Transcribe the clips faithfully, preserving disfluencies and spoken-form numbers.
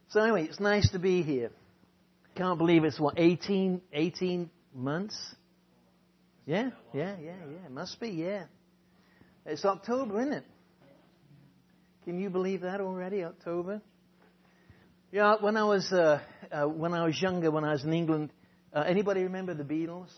So anyway, it's nice to be here. Can't believe it's, what, eighteen, eighteen months? Yeah, yeah, yeah, yeah. It must be, yeah. It's October, isn't it? Can you believe that already, October? Yeah, when I was uh, uh, when I was younger, when I was in England, uh, anybody remember the Beatles?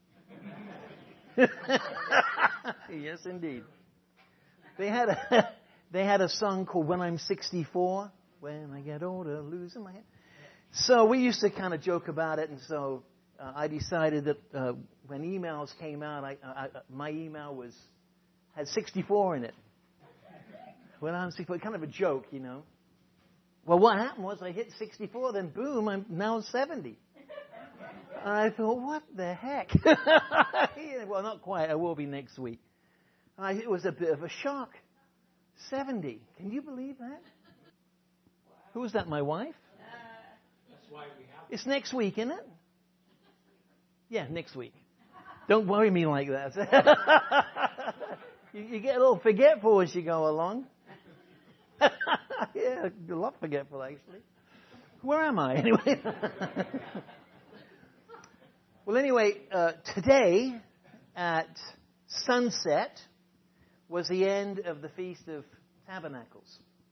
Yes, indeed. They had a they had a song called "When I'm sixty-four." When I get older, losing my head. So we used to kind of joke about it, and so uh, I decided that uh, when emails came out, I, I, my email was had sixty-four in it. When I'm sixty-four, kind of a joke, you know. Well, what happened was I hit sixty-four, then boom, I'm now seventy. And I thought, what the heck? Yeah, well, not quite. I will be next week. I, it was a bit of a shock. seventy. Can you believe that? Who is that, my wife? That's why we have It's next week, isn't it? Yeah, next week. Don't worry me like that. you, you get a little forgetful as you go along. Yeah, a lot forgetful, actually. Where am I, anyway? Well, anyway, uh, today at sunset was the end of the Feast of Tabernacles.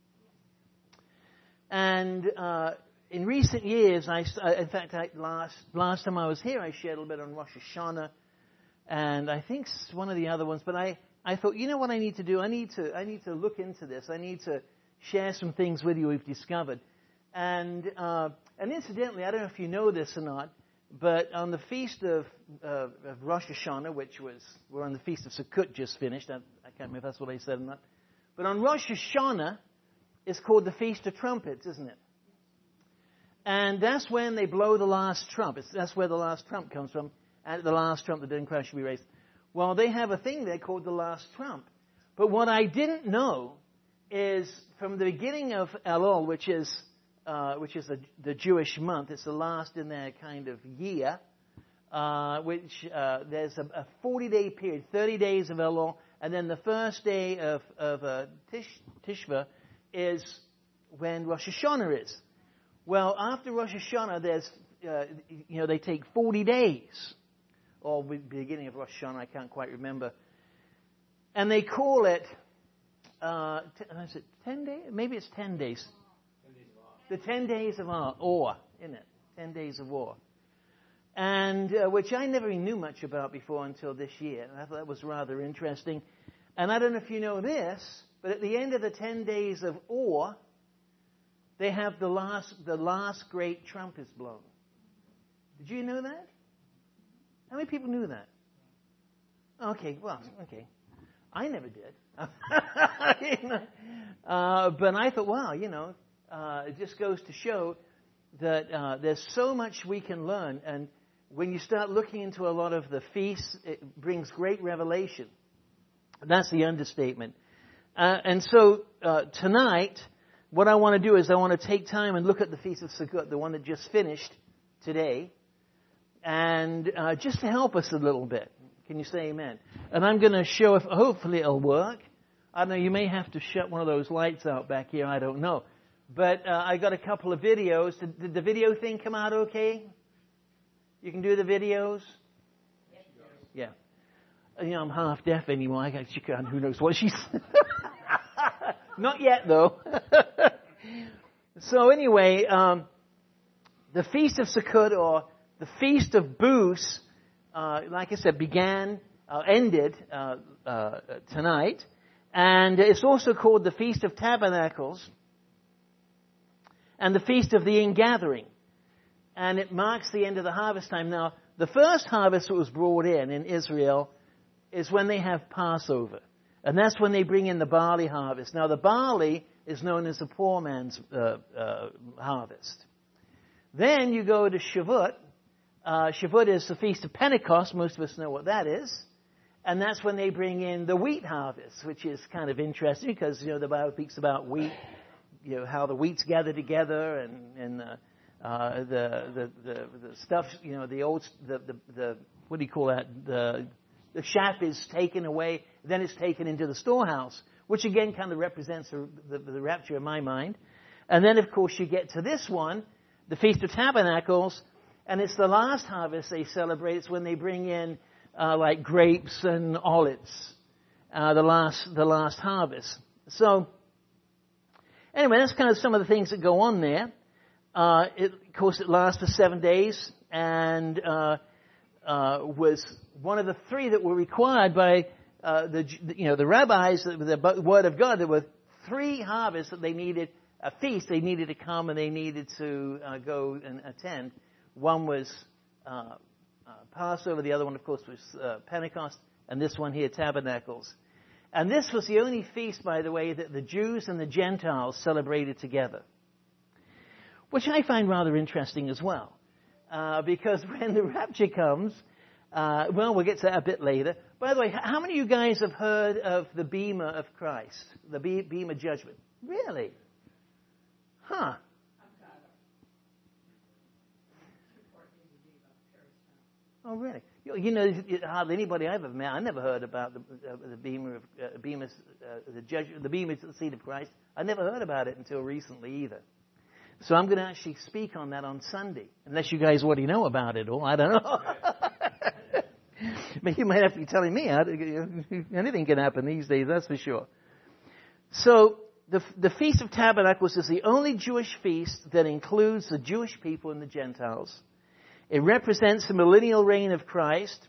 And uh, in recent years, I, in fact, I, last last time I was here, I shared a little bit on Rosh Hashanah, and I think one of the other ones. But I, I thought, you know what I need to do? I need to I need to look into this. I need to share some things with you we've discovered. And uh, and incidentally, I don't know if you know this or not, but on the feast of, uh, of Rosh Hashanah, which was we're on the feast of Sukkot just finished. I, I can't remember if that's what I said or not. But on Rosh Hashanah, it's called the Feast of Trumpets, isn't it? And that's when they blow the last trump. It's, that's where the last trump comes from. And the last trump, the dead in Christ shall be raised. Well, they have a thing there called the last trump. But what I didn't know is from the beginning of Elul, which is uh, which is the, the Jewish month. It's the last in their kind of year. Uh, which uh, there's a, a forty-day period, thirty days of Elul, and then the first day of of uh, Tish, Tishva is when Rosh Hashanah is. Well, after Rosh Hashanah, there's, uh, you know, they take forty days, or beginning of Rosh Hashanah, I can't quite remember, and they call it, uh, t- is it ten days? Maybe it's ten days. The ten days of awe, isn't it? Ten days of awe. And, uh, which I never even knew much about before until this year. And I thought that was rather interesting. And I don't know if you know this, but at the end of the ten days of awe, they have the last, the last great trump is blown. Did you know that? How many people knew that? Okay, well, okay. I never did. You know? uh, but I thought, wow, you know, uh, it just goes to show that uh, there's so much we can learn. And when you start looking into a lot of the feasts, it brings great revelation. That's the understatement. Uh, and so uh, tonight, what I want to do is I want to take time and look at the Feast of Sukkot, the one that just finished today, and uh, just to help us a little bit. Can you say amen? And I'm going to show if hopefully it'll work. I don't know, you may have to shut one of those lights out back here, I don't know. But uh, I got a couple of videos. Did, did the video thing come out okay? You can do the videos? Yeah. You know, I'm half deaf anymore. I got she can't, who knows what she's... Not yet, though. So anyway, um, the Feast of Sukkot, or the Feast of Booths, uh, like I said, began, uh, ended uh, uh, tonight. And it's also called the Feast of Tabernacles and the Feast of the Ingathering. And it marks the end of the harvest time. Now, the first harvest that was brought in in Israel is when they have Passover. And that's when they bring in the barley harvest. Now, the barley is known as the poor man's uh, uh, harvest. Then you go to Shavuot. Uh, Shavuot is the Feast of Pentecost. Most of us know what that is. And that's when they bring in the wheat harvest, which is kind of interesting because, you know, the Bible speaks about wheat, you know, how the wheat's gathered together and, and uh, uh, the, the, the, the stuff, you know, the old, the, the, the, what do you call that? The, the chaff is taken away, then it's taken into the storehouse, which again kind of represents the, the, the rapture in my mind. And then, of course, you get to this one, the Feast of Tabernacles, and it's the last harvest they celebrate. It's when they bring in uh, like grapes and olives, uh, the last the last harvest. So, anyway, that's kind of some of the things that go on there. Uh, it, of course, it lasts for seven days, and uh, uh, was one of the three that were required by uh, the you know the rabbis, the, the Word of God. There were three harvests that they needed, a feast they needed to come and they needed to uh, go and attend. One was uh, uh, Passover, the other one, of course, was uh, Pentecost, and this one here, Tabernacles. And this was the only feast, by the way, that the Jews and the Gentiles celebrated together, which I find rather interesting as well. Uh, because when the rapture comes, uh, well, we'll get to that a bit later. By the way, how many of you guys have heard of the Bema of Christ, the Bema judgment? Really? Huh. Oh, really? You, you know, hardly anybody I've ever met, I never heard about the, uh, the Bema of uh, Bema, uh, the judgment, the Bema seat of Christ. I never heard about it until recently either. So I'm going to actually speak on that on Sunday, unless you guys already know about it all. I don't know. But you might have to be telling me. How to, anything can happen these days, that's for sure. So the, the Feast of Tabernacles is the only Jewish feast that includes the Jewish people and the Gentiles. It represents the millennial reign of Christ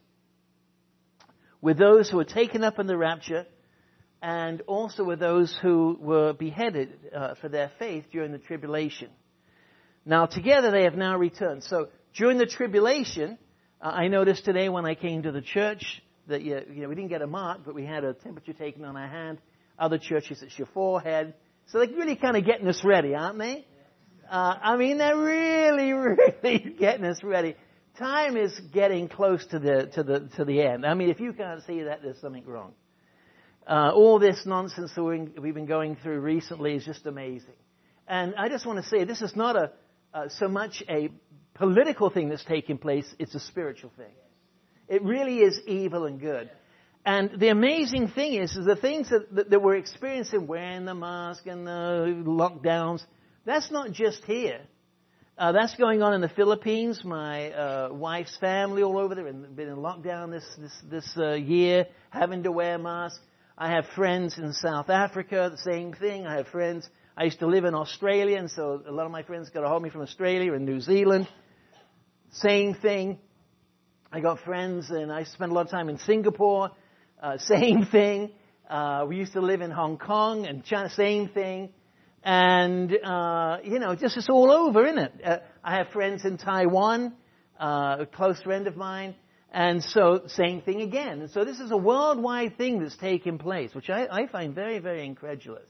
with those who were taken up in the rapture, and also with those who were beheaded uh, for their faith during the tribulation. Now, together they have now returned. So, during the tribulation, uh, I noticed today when I came to the church that you know, we didn't get a mark, but we had a temperature taken on our hand. Other churches, it's your forehead. So they're really kind of getting us ready, aren't they? Uh, I mean, they're really, really getting us ready. Time is getting close to the to the to the end. I mean, if you can't see that, there's something wrong. Uh, all this nonsense that we've been going through recently is just amazing. And I just want to say, this is not a uh, so much a political thing that's taking place, it's a spiritual thing. It really is evil and good. And the amazing thing is, is the things that, that, that we're experiencing, wearing the mask and the lockdowns, that's not just here. Uh, that's going on in the Philippines. My uh, wife's family all over there have been in lockdown this, this, this uh, year, having to wear masks. I have friends in South Africa, the same thing. I have friends. I used to live in Australia, and so a lot of my friends got a hold of me from Australia and New Zealand. Same thing. I got friends, and I spent a lot of time in Singapore. Uh, same thing. Uh, we used to live in Hong Kong and China. Same thing. And, uh, you know, just it's all over, isn't it? Uh, I have friends in Taiwan, uh, a close friend of mine. And so, same thing again. And so this is a worldwide thing that's taking place, which I, I find very, very incredulous.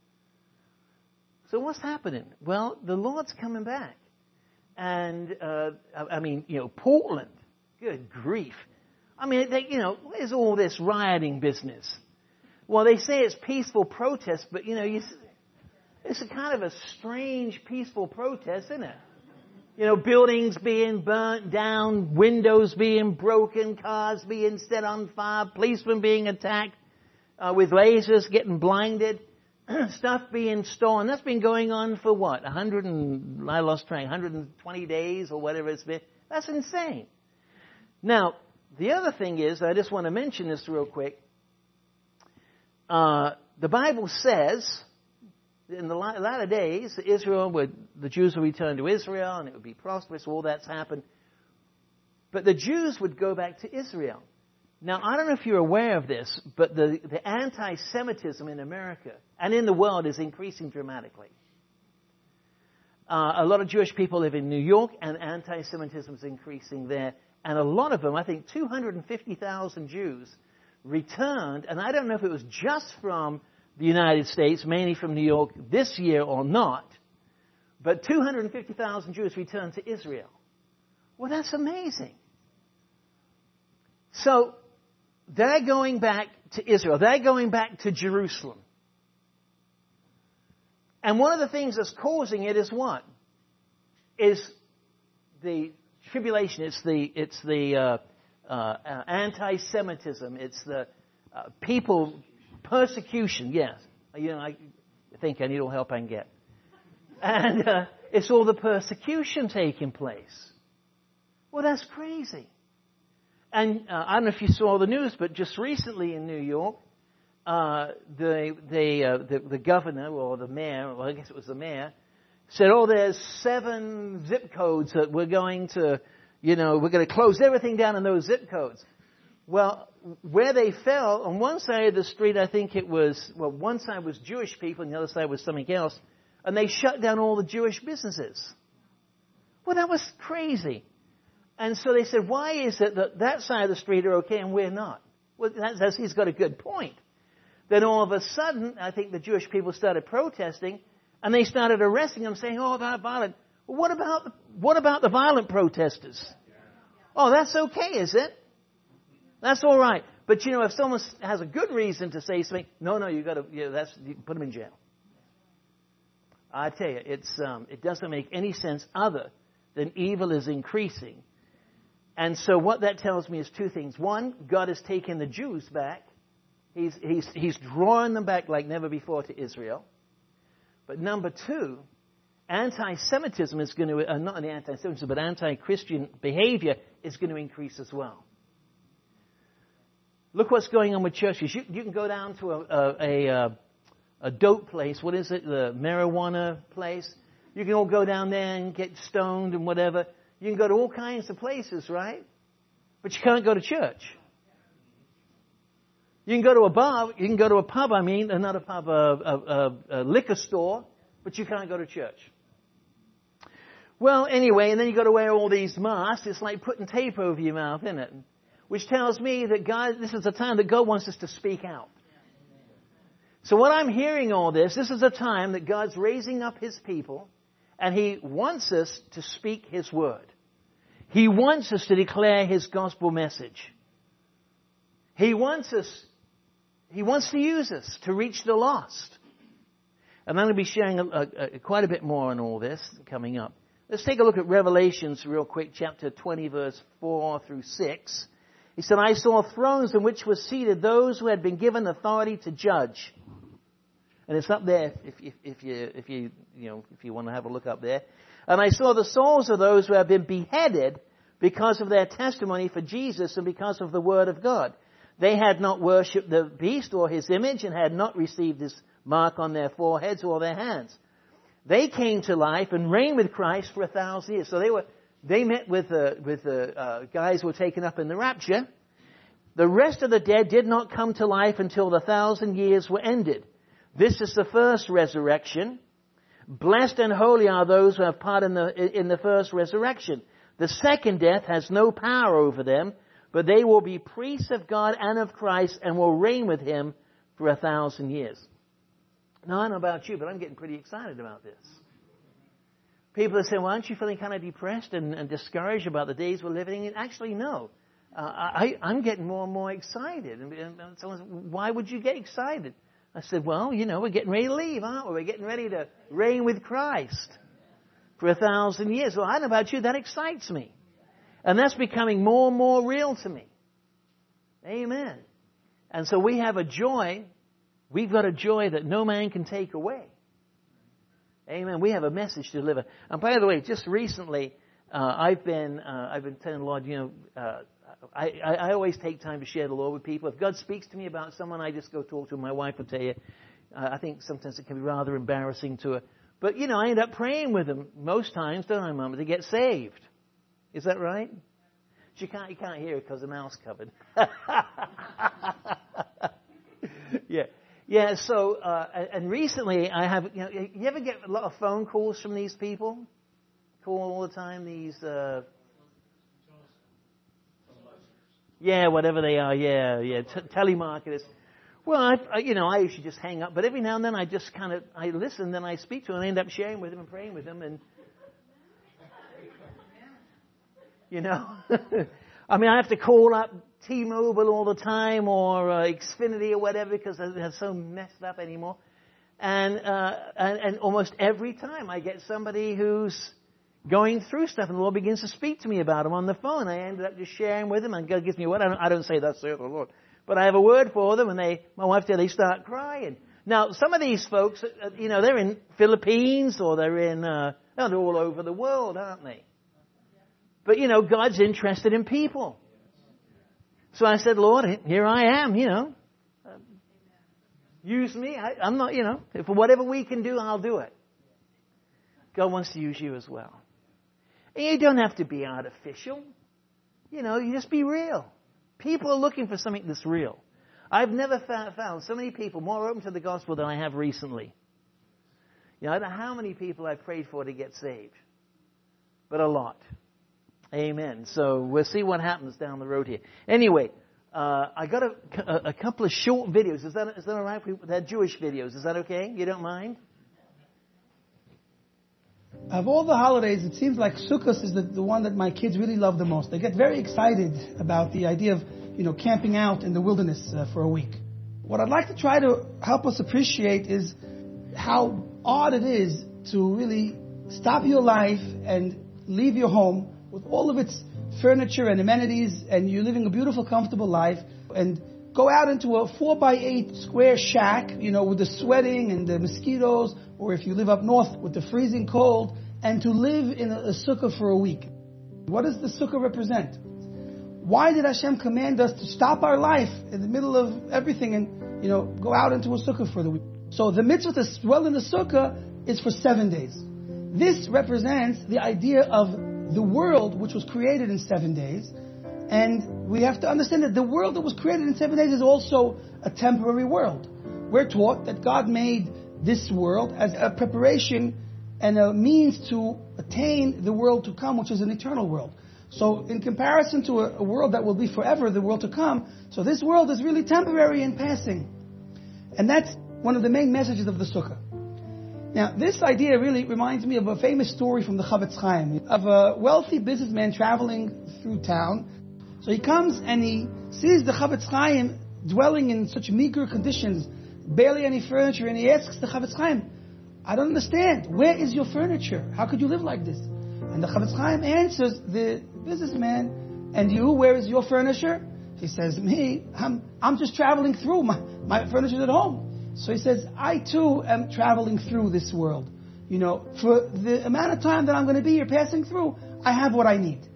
So what's happening? Well, the Lord's coming back. And, uh, I mean, you know, Portland, good grief. I mean, they, you know, where's all this rioting business? Well, they say it's peaceful protest, but, you know, you, it's a kind of a strange peaceful protest, isn't it? You know, buildings being burnt down, windows being broken, cars being set on fire, policemen being attacked uh, with lasers, getting blinded, stuff being stolen. That's been going on for what? one hundred and, I lost track, one hundred twenty days or whatever it's been. That's insane. Now, the other thing is, I just want to mention this real quick. Uh, the Bible says, in the latter days, Israel would, the Jews would return to Israel, and it would be prosperous. All that's happened. But the Jews would go back to Israel. Now, I don't know if you're aware of this, but the, the anti-Semitism in America and in the world is increasing dramatically. Uh, a lot of Jewish people live in New York, and anti-Semitism is increasing there. And a lot of them, I think two hundred fifty thousand Jews, returned, and I don't know if it was just from the United States, mainly from New York this year or not, but two hundred fifty thousand Jews returned to Israel. Well, that's amazing. So, they're going back to Israel. They're going back to Jerusalem. And one of the things that's causing it is what? Is the tribulation. It's the, it's the uh, uh, anti-Semitism. It's the uh, people... Persecution, yes. You know, I think I need all help I can get. And uh, it's all the persecution taking place. Well, that's crazy. And uh, I don't know if you saw the news, but just recently in New York, uh, the, the, uh, the the governor or the mayor, well, I guess it was the mayor, said, oh, there's seven zip codes that we're going to, you know, we're going to close everything down in those zip codes. Well, where they fell, on one side of the street, I think it was, well, one side was Jewish people and the other side was something else, and they shut down all the Jewish businesses. Well, that was crazy. And so they said, why is it that that side of the street are okay and we're not? Well, that's, that's, he's got a good point. Then all of a sudden, I think the Jewish people started protesting, and they started arresting them, saying, oh, about violent. Well, what about the, what about the violent protesters? Oh, that's okay, is it? That's all right. But, you know, if someone has a good reason to say something, no, no, you've got to, you know, that's, you put them in jail. I tell you, it's, um, it doesn't make any sense other than evil is increasing. And so what that tells me is two things. One, God has taken the Jews back. He's, he's, he's drawing them back like never before to Israel. But number two, anti-Semitism is going to, uh, not only anti-Semitism, but anti-Christian behavior is going to increase as well. Look what's going on with churches. You, you can go down to a, a, a, a dope place. What is it? The marijuana place. You can all go down there and get stoned and whatever. You can go to all kinds of places, right? But you can't go to church. You can go to a bar. You can go to a pub, I mean, not a pub, a, a, a, a liquor store. But you can't go to church. Well, anyway, and then you got to wear all these masks. It's like putting tape over your mouth, isn't it? Which tells me that God, this is a time that God wants us to speak out. So what I'm hearing all this, this is a time that God's raising up His people, and He wants us to speak His word. He wants us to declare His gospel message. He wants us, He wants to use us to reach the lost. And I'm going to be sharing a, a, a, quite a bit more on all this coming up. Let's take a look at Revelations real quick, chapter twenty, verse four through six. He said, I saw thrones in which were seated those who had been given authority to judge. And it's up there if, if, if you if you you know if you want to have a look up there. And I saw the souls of those who have been beheaded because of their testimony for Jesus and because of the word of God. They had not worshipped the beast or his image and had not received his mark on their foreheads or their hands. They came to life and reigned with Christ for a thousand years. So they were they met with the with the uh, guys who were taken up in the rapture. The rest of the dead did not come to life until the thousand years were ended. This is the first resurrection. Blessed and holy are those who have part in the in the first resurrection. The second death has no power over them, but they will be priests of God and of Christ and will reign with Him for a thousand years. Now, I don't know about you, but I'm getting pretty excited about this. People are saying, well, aren't you feeling kind of depressed and, and discouraged about the days we're living in? Actually, no. Uh, I, I'm getting more and more excited. And, and someone said, why would you get excited? I said, well, you know, we're getting ready to leave, aren't we? We're getting ready to reign with Christ for a thousand years. Well, I don't know about you, that excites me. And that's becoming more and more real to me. Amen. And so we have a joy. We've got a joy that no man can take away. Amen. We have a message to deliver. And by the way, just recently, uh, I've been uh, I've been telling the Lord, you know, uh, I, I, I always take time to share the Lord with people. If God speaks to me about someone, I just go talk to him. My wife will tell you. Uh, I think sometimes it can be rather embarrassing to her. But, you know, I end up praying with them most times, don't I, Mama, to get saved. Is that right? She can't, you can't hear it because the mouth's covered. yeah. Yeah, so, uh, and recently I have, you know, you ever get a lot of phone calls from these people? Call all the time, these, uh, yeah, whatever they are, yeah, yeah, T- telemarketers. Well, I, I, you know, I usually just hang up, but every now and then I just kind of, I listen, then I speak to them, and I end up sharing with them and praying with them, and, you know, I mean, I have to call up T-Mobile all the time or uh, Xfinity or whatever because they're so messed up anymore. And, uh, and and almost every time I get somebody who's going through stuff and the Lord begins to speak to me about them on the phone. I ended up just sharing with them and God gives me a word. I don't, I don't say that's the Lord. But I have a word for them and they, my wife said they start crying. Now, some of these folks, uh, you know, they're in Philippines or they're in, uh, they're all over the world, aren't they? But, you know, God's interested in people. So I said, Lord, here I am, you know. Um, use me. I, I'm not, you know, for whatever we can do, I'll do it. God wants to use you as well. And you don't have to be artificial. You know, you just be real. People are looking for something that's real. I've never found so many people more open to the gospel than I have recently. You know, I don't know how many people I've prayed for to get saved. But a lot. Amen. So we'll see what happens down the road here. Anyway, uh, I got a, a, a couple of short videos. Is that, is that all right? They're Jewish videos. Is that okay? You don't mind? Of all the holidays, it seems like Sukkot is the, the one that my kids really love the most. They get very excited about the idea of, you know, camping out in the wilderness uh, for a week. What I'd like to try to help us appreciate is how odd it is to really stop your life and leave your home with all of its furniture and amenities, and you're living a beautiful, comfortable life, and go out into a four by eight square shack, you know, with the sweating and the mosquitoes, or if you live up north with the freezing cold, and to live in a, a sukkah for a week. What does the sukkah represent? Why did Hashem command us to stop our life in the middle of everything and, you know, go out into a sukkah for the week? So the mitzvah to dwell in the sukkah is for seven days. This represents the idea of the world which was created in seven days. And we have to understand that the world that was created in seven days is also a temporary world. We're taught that God made this world as a preparation and a means to attain the world to come, which is an eternal world. So in comparison to a, a world that will be forever, the world to come, so this world is really temporary and passing. And that's one of the main messages of the Sukkah. Now, this idea really reminds me of a famous story from the Chavetz Chaim, of a wealthy businessman traveling through town. So he comes and he sees the Chavetz Chaim dwelling in such meager conditions, barely any furniture, and he asks the Chavetz Chaim, I don't understand, where is your furniture? How could you live like this? And the Chavetz Chaim answers the businessman, and you, where is your furniture? He says, me, I'm, I'm just traveling through, my, my furniture's at home. So he says, I too am traveling through this world. You know, for the amount of time that I'm going to be here passing through, I have what I need.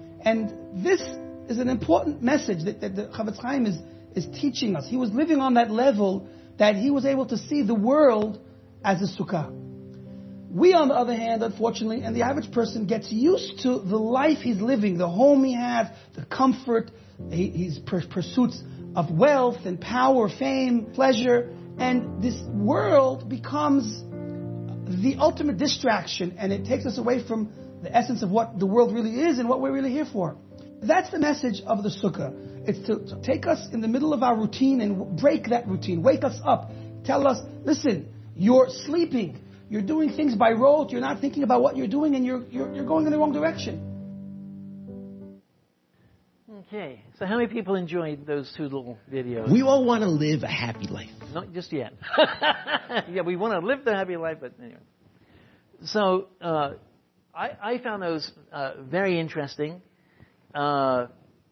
And this is an important message that, that the Chavetz Chaim is, is teaching us. He was living on that level that he was able to see the world as a sukkah. We, on the other hand, unfortunately, and the average person gets used to the life he's living, the home he has, the comfort, his pursuits of wealth and power, fame, pleasure. And this world becomes the ultimate distraction, and it takes us away from the essence of what the world really is and what we're really here for. That's the message of the Sukkah. It's to, to take us in the middle of our routine and break that routine, wake us up, tell us, listen, you're sleeping, you're doing things by rote, you're not thinking about what you're doing, and you're, you're, you're going in the wrong direction. Okay, so how many people enjoyed those two little videos? We all want to live a happy life. Not just yet. Yeah, we want to live the happy life, but anyway. So uh, I, I found those uh, very interesting, uh,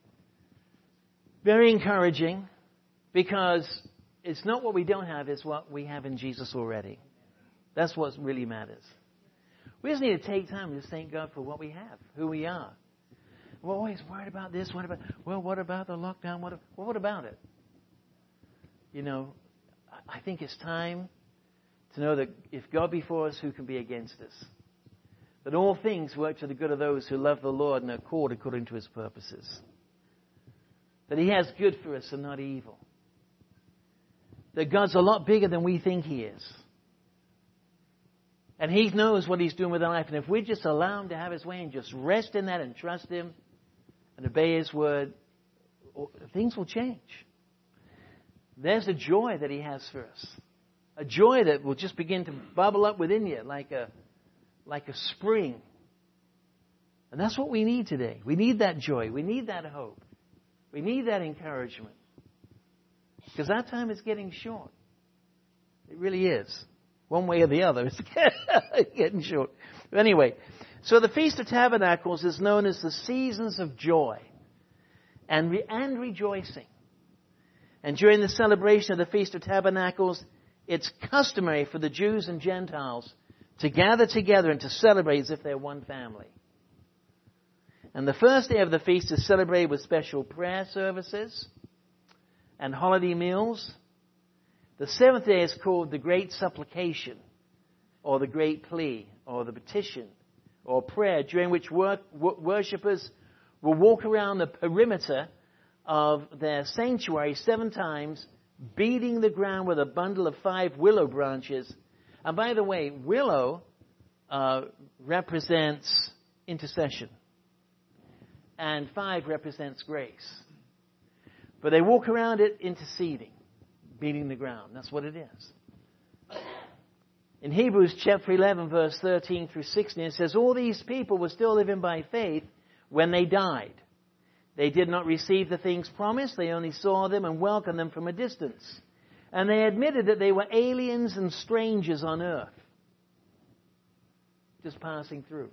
very encouraging, because it's not what we don't have, it's what we have in Jesus already. That's what really matters. We just need to take time to just thank God for what we have, who we are. We're always worried about this. What about, well, what about the lockdown? What, well, what about it? You know, I think it's time to know that if God be for us, who can be against us? That all things work to the good of those who love the Lord and are called according to His purposes. That He has good for us and not evil. That God's a lot bigger than we think He is. And He knows what He's doing with our life. And if we just allow Him to have His way and just rest in that and trust Him and obey His word, things will change. There's a joy that He has for us. A joy that will just begin to bubble up within you like a, like a spring. And that's what we need today. We need that joy. We need that hope. We need that encouragement. Because our time is getting short. It really is. One way or the other, it's getting short. But anyway, so the Feast of Tabernacles is known as the seasons of joy and, re- and rejoicing. And during the celebration of the Feast of Tabernacles, it's customary for the Jews and Gentiles to gather together and to celebrate as if they're one family. And the first day of the feast is celebrated with special prayer services and holiday meals. The seventh day is called the Great Supplication, or the Great Plea, or the Petition, or prayer, during which work, worshippers will walk around the perimeter of their sanctuary seven times, beating the ground with a bundle of five willow branches. And by the way, willow uh, represents intercession, and five represents grace. But they walk around it interceding, beating the ground. That's what it is. In Hebrews chapter eleven, verse thirteen through sixteen, it says, all these people were still living by faith when they died. They did not receive the things promised. They only saw them and welcomed them from a distance. And they admitted that they were aliens and strangers on earth, just passing through.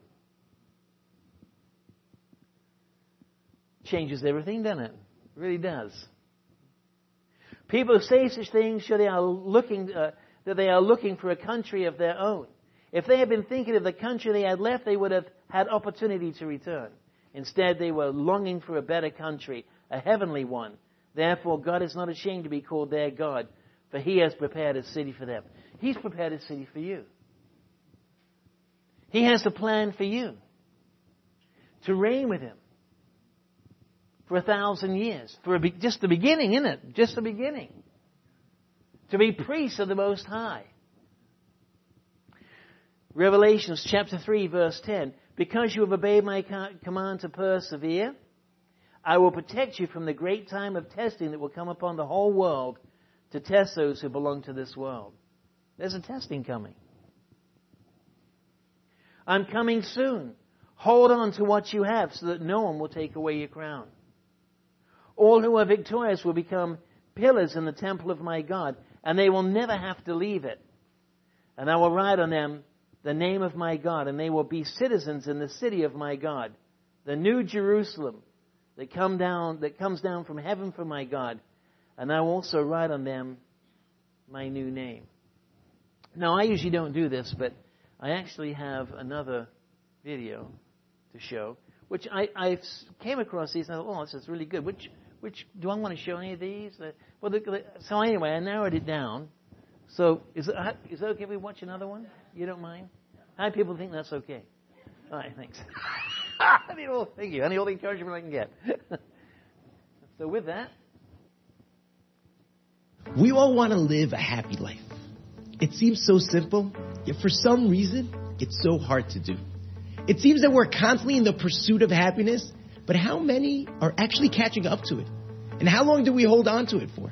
Changes everything, doesn't it? It really does. People who say such things show they are looking, uh, that they are looking for a country of their own. If they had been thinking of the country they had left, they would have had opportunity to return. Instead, they were longing for a better country, a heavenly one. Therefore, God is not ashamed to be called their God, for He has prepared a city for them. He's prepared a city for you. He has a plan for you to reign with Him for a thousand years. For a be- just the beginning, isn't it? Just the beginning. To be priests of the Most High. Revelations chapter three, verse ten. Because you have obeyed my command to persevere, I will protect you from the great time of testing that will come upon the whole world to test those who belong to this world. There's a testing coming. I'm coming soon. Hold on to what you have so that no one will take away your crown. All who are victorious will become pillars in the temple of my God, and they will never have to leave it. And I will write on them the name of my God, and they will be citizens in the city of my God, the new Jerusalem that come down that comes down from heaven from my God, and I will also write on them my new name. Now, I usually don't do this, but I actually have another video to show, which I, I came across these, and I thought, oh, this is really good. Which, which do I want to show any of these? Uh, well, the, the, so anyway, I narrowed it down. So is it, is it okay if we watch another one? You don't mind? How many people think that's okay? All right, thanks. Thank you. Any all the encouragement I can get. So with that. We all want to live a happy life. It seems so simple, yet for some reason, it's so hard to do. It seems that we're constantly in the pursuit of happiness, but how many are actually catching up to it? And how long do we hold on to it for?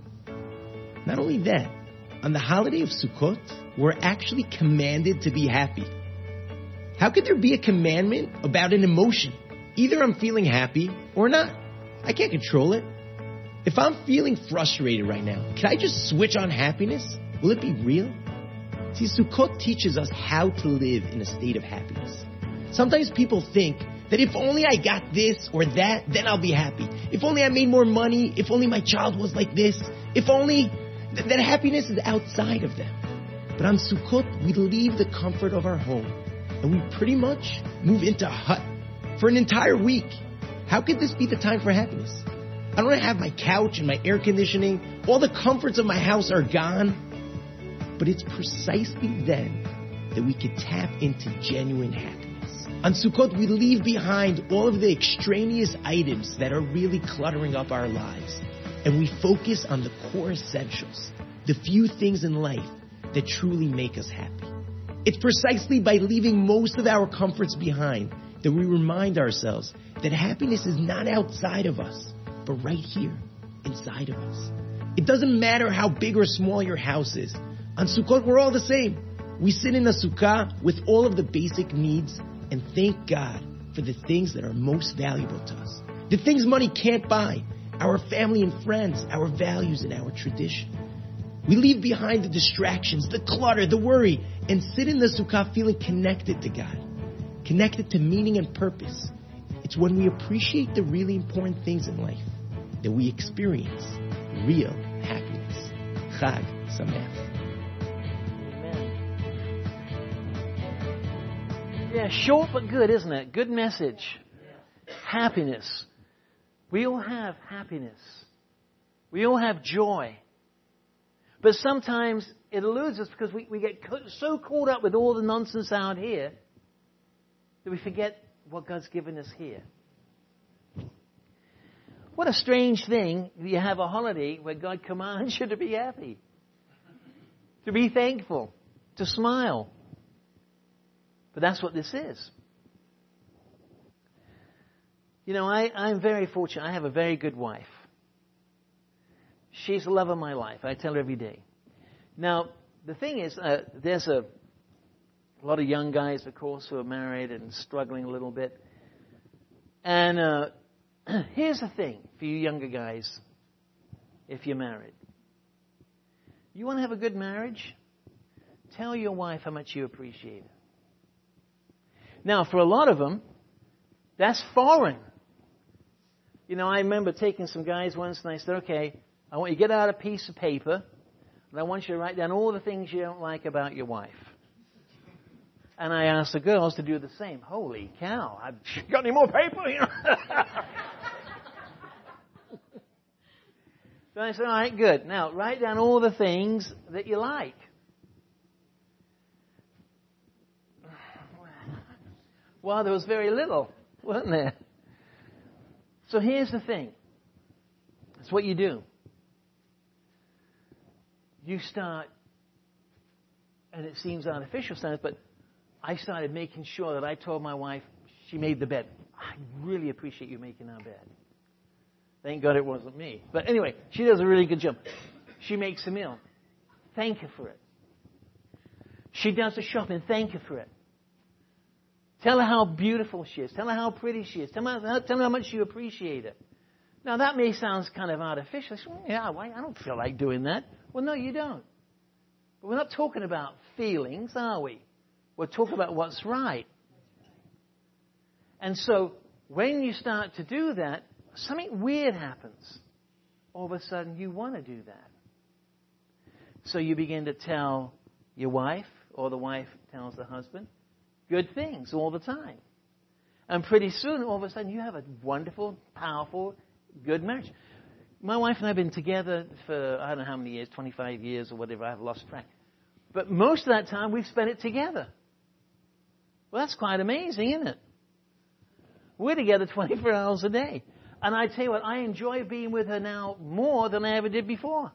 Not only that, on the holiday of Sukkot, we're actually commanded to be happy. How could there be a commandment about an emotion? Either I'm feeling happy or not. I can't control it. If I'm feeling frustrated right now, can I just switch on happiness? Will it be real? See, Sukkot teaches us how to live in a state of happiness. Sometimes people think that if only I got this or that, then I'll be happy. If only I made more money, if only my child was like this, if only th- that happiness is outside of them. But on Sukkot, we leave the comfort of our home and we pretty much move into a hut for an entire week. How could this be the time for happiness? I don't have my couch and my air conditioning. All the comforts of my house are gone. But it's precisely then that we could tap into genuine happiness. On Sukkot, we leave behind all of the extraneous items that are really cluttering up our lives. And we focus on the core essentials, the few things in life that truly make us happy. It's precisely by leaving most of our comforts behind that we remind ourselves that happiness is not outside of us, but right here, inside of us. It doesn't matter how big or small your house is. On Sukkot, we're all the same. We sit in a sukkah with all of the basic needs and thank God for the things that are most valuable to us. The things money can't buy. Our family and friends, our values and our tradition. We leave behind the distractions, the clutter, the worry, and sit in the sukkah feeling connected to God. Connected to meaning and purpose. It's when we appreciate the really important things in life that we experience real happiness. Chag Sameach. Yeah, short but good, isn't it? Good message. Happiness. We all have happiness. We all have joy. But sometimes it eludes us because we, we get so caught up with all the nonsense out here that we forget what God's given us here. What a strange thing, you have a holiday where God commands you to be happy, to be thankful, to smile. But that's what this is. You know, I, I'm very fortunate. I have a very good wife. She's the love of my life. I tell her every day. Now, the thing is, uh, there's a, a lot of young guys, of course, who are married and struggling a little bit. And uh, here's the thing for you younger guys, if you're married. You want to have a good marriage? Tell your wife how much you appreciate her. Now, for a lot of them, that's foreign. You know, I remember taking some guys once and I said, okay, I want you to get out a piece of paper and I want you to write down all the things you don't like about your wife. And I asked the girls to do the same. Holy cow, I've got any more paper? You know? So I said, all right, good. Now, write down all the things that you like. Well, there was very little, wasn't there? So here's the thing. It's what you do. You start, and it seems artificial sometimes, but I started making sure that I told my wife, she made the bed. I really appreciate you making our bed. Thank God it wasn't me. But anyway, she does a really good job. She makes a meal. Thank her for it. She does the shopping. Thank her for it. Tell her how beautiful she is. Tell her how pretty she is. Tell her, tell her how much you appreciate her. Now, that may sound kind of artificial. Well, yeah, I don't feel like doing that. Well, no, you don't. But we're not talking about feelings, are we? We're talking about what's right. And so, when you start to do that, something weird happens. All of a sudden, you want to do that. So you begin to tell your wife, or the wife tells the husband, good things all the time. And pretty soon, all of a sudden, you have a wonderful, powerful, good marriage. My wife and I have been together for, I don't know how many years, twenty-five years or whatever, I've lost track. But most of that time, we've spent it together. Well, that's quite amazing, isn't it? We're together twenty-four hours a day. And I tell you what, I enjoy being with her now more than I ever did before.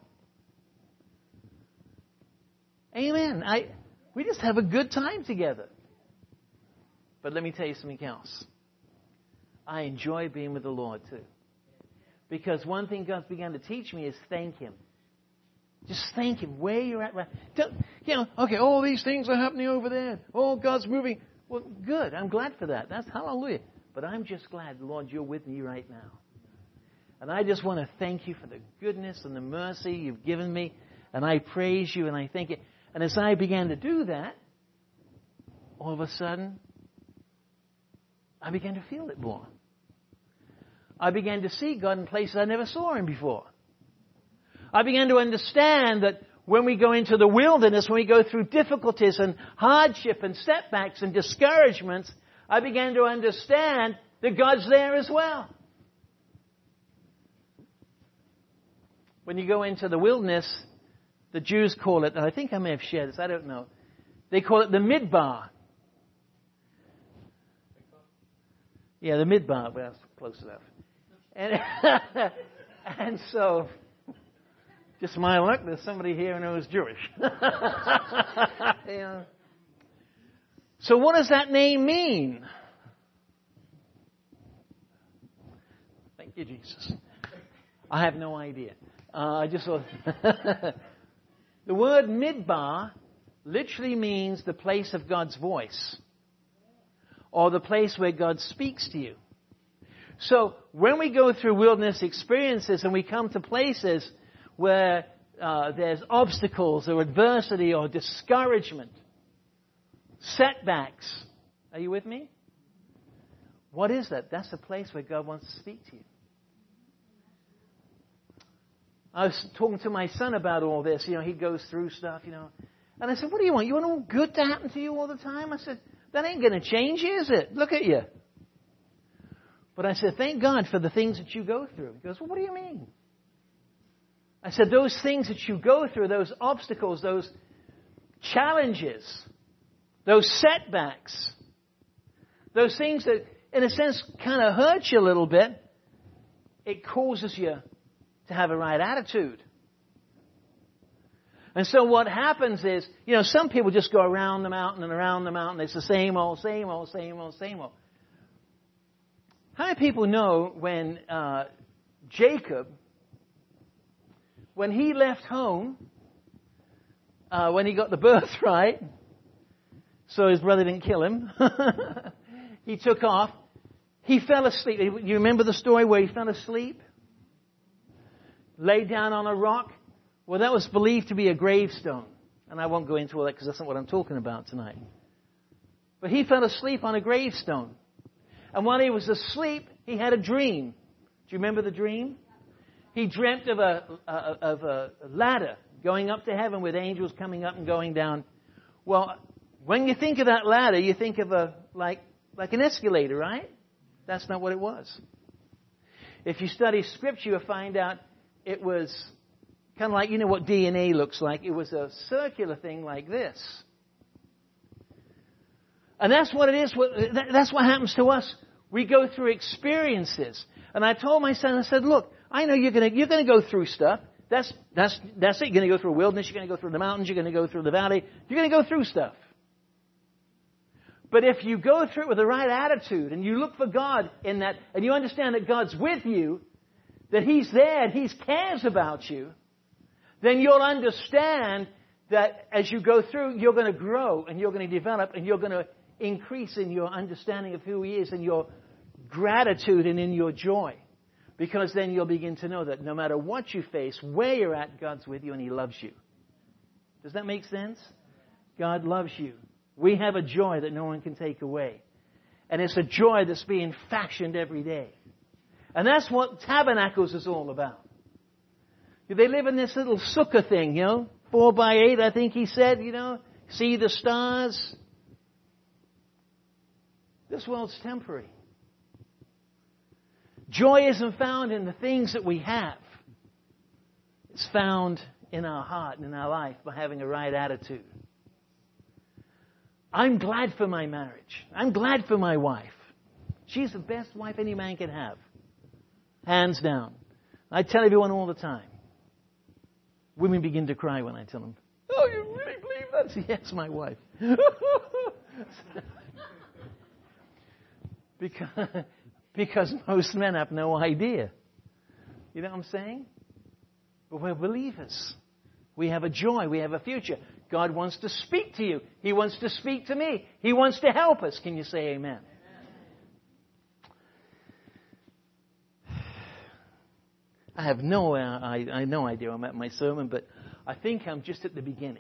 Amen. I, we just have a good time together. But let me tell you something else. I enjoy being with the Lord too. Because one thing God's begun to teach me is thank Him. Just thank Him where you're at. Don't, you know, okay, all these things are happening over there. Oh, God's moving. Well, good. I'm glad for that. That's hallelujah. But I'm just glad, Lord, you're with me right now. And I just want to thank you for the goodness and the mercy you've given me. And I praise you and I thank you. And as I began to do that, all of a sudden, I began to feel it more. I began to see God in places I never saw Him before. I began to understand that when we go into the wilderness, when we go through difficulties and hardship and setbacks and discouragements, I began to understand that God's there as well. When you go into the wilderness, the Jews call it, and I think I may have shared this, I don't know, they call it the midbar. Yeah, the midbar, well, that's close enough. And, and so, just my luck, there's somebody here who knows Jewish. Yeah. So what does that name mean? Thank you, Jesus. I have no idea. Uh, I just saw the word midbar literally means the place of God's voice, or the place where God speaks to you. So when we go through wilderness experiences and we come to places where uh, there's obstacles or adversity or discouragement, setbacks, are you with me? What is that? That's the place where God wants to speak to you. I was talking to my son about all this. You know, he goes through stuff, you know. And I said, what do you want? You want all good to happen to you all the time? I said, That ain't going to change you, is it? Look at you. But I said, thank God for the things that you go through. He goes, well, what do you mean? I said, those things that you go through, those obstacles, those challenges, those setbacks, those things that, in a sense, kind of hurt you a little bit, it causes you to have a right attitude. And so what happens is, you know, some people just go around the mountain and around the mountain. It's the same old, same old, same old, same old. How many people know when uh, Jacob, when he left home, uh, when he got the birthright, so his brother didn't kill him, he took off, he fell asleep. You remember the story where he fell asleep? Laid down on a rock? Well, that was believed to be a gravestone. And I won't go into all that because that's not what I'm talking about tonight. But he fell asleep on a gravestone. And while he was asleep, he had a dream. Do you remember the dream? He dreamt of a, a, of a ladder going up to heaven with angels coming up and going down. Well, when you think of that ladder, you think of a like like an escalator, right? That's not what it was. If you study Scripture, you'll find out it was kind of like, you know what D N A looks like. It was a circular thing like this. And that's what it is. That's what happens to us. We go through experiences. And I told my son, I said, look, I know you're going to you're going to go through stuff. That's that's that's it. You're going to go through wilderness. You're going to go through the mountains. You're going to go through the valley. You're going to go through stuff. But if you go through it with the right attitude and you look for God in that, and you understand that God's with you, that He's there and He cares about you, then you'll understand that as you go through, you're going to grow and you're going to develop and you're going to increase in your understanding of who He is and your gratitude and in your joy. Because then you'll begin to know that no matter what you face, where you're at, God's with you and He loves you. Does that make sense? God loves you. We have a joy that no one can take away. And it's a joy that's being fashioned every day. And that's what Tabernacles is all about. They live in this little sukkah thing, you know, four by eight, I think he said, you know, see the stars. This world's temporary. Joy isn't found in the things that we have. It's found in our heart and in our life by having a right attitude. I'm glad for my marriage. I'm glad for my wife. She's the best wife any man can have. Hands down. I tell everyone all the time. Women begin to cry when I tell them, oh, you really believe that? Yes, my wife. because, because most men have no idea. You know what I'm saying? But we're believers. We have a joy. We have a future. God wants to speak to you. He wants to speak to me. He wants to help us. Can you say amen? I have no, uh, I, I no idea I'm at my sermon, but I think I'm just at the beginning.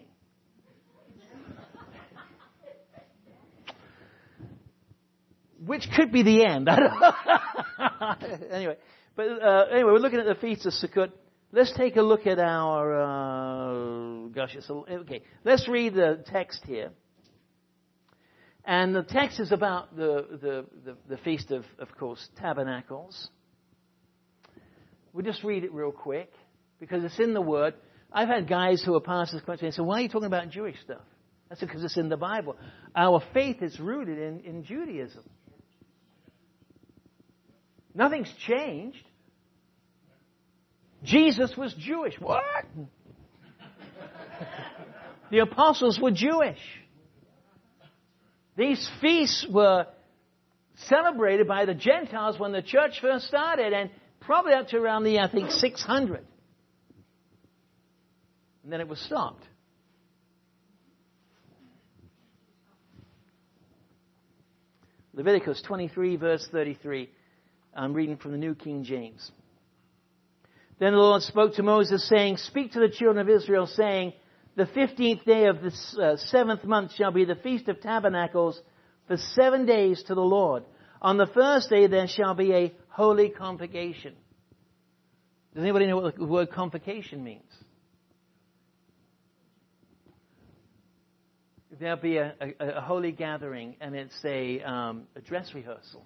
Which could be the end. I don't know. Anyway, but uh, anyway, we're looking at the Feast of Sukkot. Let's take a look at our, uh, gosh, it's a, okay. Let's read the text here. And the text is about the, the, the, the Feast of, of course, Tabernacles. We'll just read it real quick because it's in the Word. I've had guys who are pastors come to me and say, why are you talking about Jewish stuff? That's because it's in the Bible. Our faith is rooted in, in Judaism. Nothing's changed. Jesus was Jewish. What? The apostles were Jewish. These feasts were celebrated by the Gentiles when the church first started, and probably up to around the, I think, six hundred. And then it was stopped. Leviticus twenty-three, verse thirty-three. I'm reading from the New King James. Then the Lord spoke to Moses, saying, speak to the children of Israel, saying, the fifteenth day of the uh, seventh month shall be the Feast of Tabernacles for seven days to the Lord. On the first day there shall be a holy convocation. Does anybody know what the word convocation means? there'll be a, a, a holy gathering, and it's a, um, a dress rehearsal.